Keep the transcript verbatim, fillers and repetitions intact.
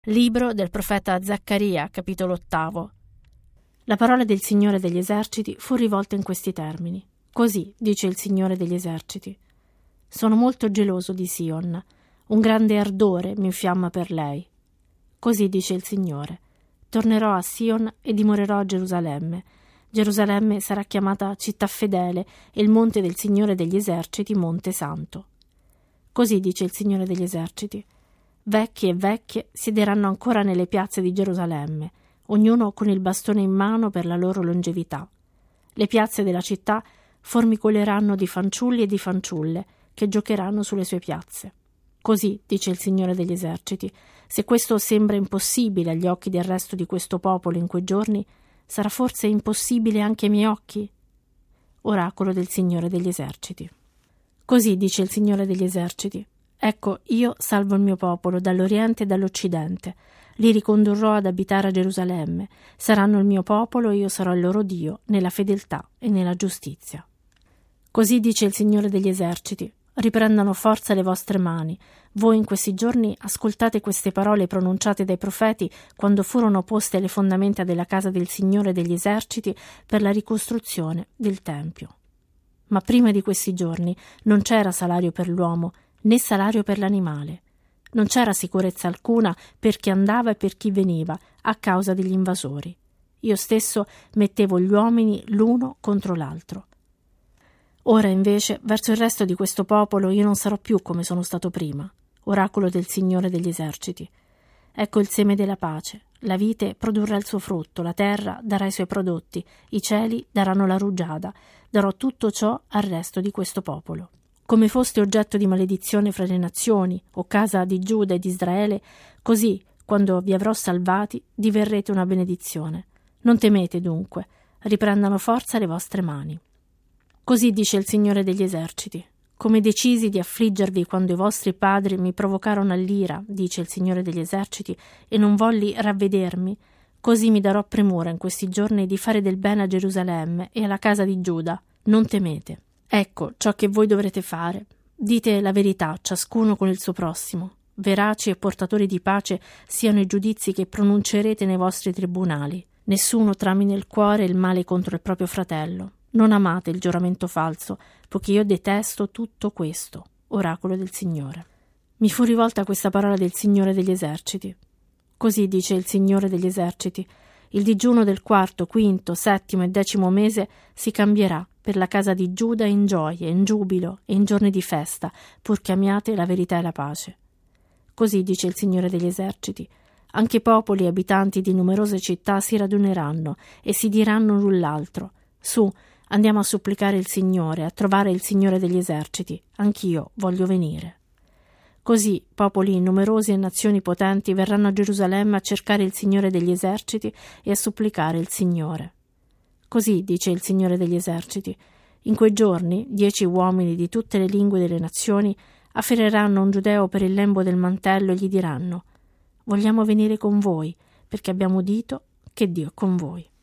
Libro del profeta Zaccaria, capitolo ottavo. La parola del Signore degli eserciti fu rivolta in questi termini. Così dice il Signore degli eserciti: sono molto geloso di Sion, un grande ardore mi infiamma per lei. Così dice il Signore: tornerò a Sion e dimorerò a Gerusalemme. Gerusalemme sarà chiamata città fedele e il monte del Signore degli eserciti monte santo. Così dice il Signore degli eserciti: vecchi e vecchie siederanno ancora nelle piazze di Gerusalemme, ognuno con il bastone in mano per la loro longevità. Le piazze della città formicoleranno di fanciulli e di fanciulle che giocheranno sulle sue piazze. Così dice il Signore degli eserciti: se questo sembra impossibile agli occhi del resto di questo popolo in quei giorni, sarà forse impossibile anche ai miei occhi? Oracolo del Signore degli eserciti. Così dice il Signore degli eserciti: ecco, io salvo il mio popolo dall'Oriente e dall'Occidente. Li ricondurrò ad abitare a Gerusalemme. Saranno il mio popolo e io sarò il loro Dio, nella fedeltà e nella giustizia. Così dice il Signore degli eserciti: riprendano forza le vostre mani. Voi in questi giorni ascoltate queste parole pronunciate dai profeti quando furono poste le fondamenta della casa del Signore degli eserciti per la ricostruzione del Tempio. Ma prima di questi giorni non c'era salario per l'uomo, né salario per l'animale. Non c'era sicurezza alcuna per chi andava e per chi veniva a causa degli invasori. Io stesso mettevo gli uomini l'uno contro l'altro. Ora invece verso il resto di questo popolo io non sarò più come sono stato prima. Oracolo del Signore degli eserciti. Ecco il seme della pace. La vite produrrà il suo frutto, la terra darà i suoi prodotti, i cieli daranno la rugiada. Darò tutto ciò al resto di questo popolo. Come foste oggetto di maledizione fra le nazioni, o casa di Giuda e di Israele, così, quando vi avrò salvati, diverrete una benedizione. Non temete dunque, riprendano forza le vostre mani. Così dice il Signore degli eserciti: come decisi di affliggervi quando i vostri padri mi provocarono all'ira, dice il Signore degli eserciti, e non volli ravvedermi, così mi darò premura in questi giorni di fare del bene a Gerusalemme e alla casa di Giuda. Non temete. Ecco ciò che voi dovrete fare. Dite la verità, ciascuno con il suo prossimo. Veraci e portatori di pace siano i giudizi che pronuncerete nei vostri tribunali. Nessuno trami nel cuore il male contro il proprio fratello. Non amate il giuramento falso, poiché io detesto tutto questo. Oracolo del Signore. Mi fu rivolta questa parola del Signore degli eserciti. Così dice il Signore degli eserciti: il digiuno del quarto, quinto, settimo e decimo mese si cambierà per la casa di Giuda in gioie, in giubilo e in giorni di festa, purché amiate la verità e la pace. Così dice il Signore degli eserciti: anche popoli e abitanti di numerose città si raduneranno e si diranno l'un l'altro: su, andiamo a supplicare il Signore, a trovare il Signore degli eserciti, anch'io voglio venire. Così popoli numerosi e nazioni potenti verranno a Gerusalemme a cercare il Signore degli eserciti e a supplicare il Signore. Così dice il Signore degli eserciti: in quei giorni dieci uomini di tutte le lingue delle nazioni afferreranno un giudeo per il lembo del mantello e gli diranno: vogliamo venire con voi, perché abbiamo udito che Dio è con voi.